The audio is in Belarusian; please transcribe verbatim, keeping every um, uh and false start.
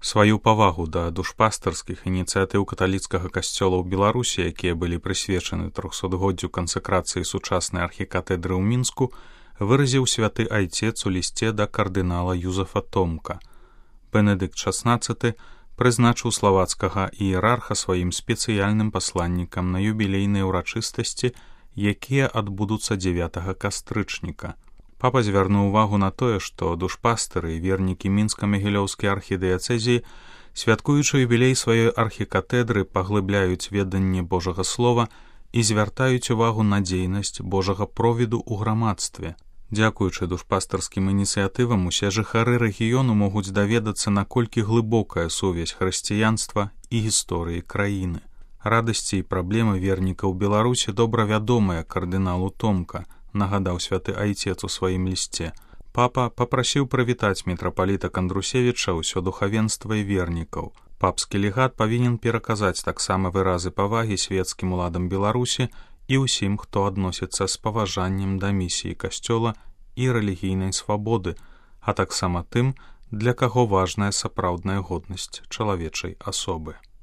Сваю павагу да душпастарскіх ініцыятыў каталіцкага касцёла ў Беларусі, якія былі прысвечаны трохсотгоддзю кансакрацыі сучаснай архікатэдры ў Мінску, выразіў святы айцец у лісце да кардынала Юзефа Томка. Бенедыкт шаснаццаты прызначыў славацкага іерарха сваім спецыяльным пасланнікам на юбілейныя ўрачыстасці, якія адбудуцца дзевятага кастрычніка. Папа звярнуў увагу на тое, што душпастары і вернікі мінска-магілёўскай архідыяцэзіі, святкуючы юбілей сваёй архікатэдры, паглыбляюць веданне Божага слова і звяртаюць увагу на дзейнасць Божага провіду ў грамадстве. Дзякуючы душпастарскім ініцыятывам усе жыхары рэгіёну могуць даведацца, наколькі глыбокая сувязь хрысціянства і гісторыі краіны. Радасці і праблемы вернікаў Беларусі добра вядомыя кардыналу Томка, нагадаў святы айцец у сваім лісце. Папа папрасіў прывітаць мітрапаліта Кандрусевіча, ўсё духавенства і вернікаў. Папскі легат павінен пераказаць таксама выразы павагі свецкім уладам Беларусі і ўсім, хто адносіцца з паважаннем да місіі касцёла і рэлігійнай свабоды, а таксама тым, для каго важная сапраўдная годнасць чалавечай асобы.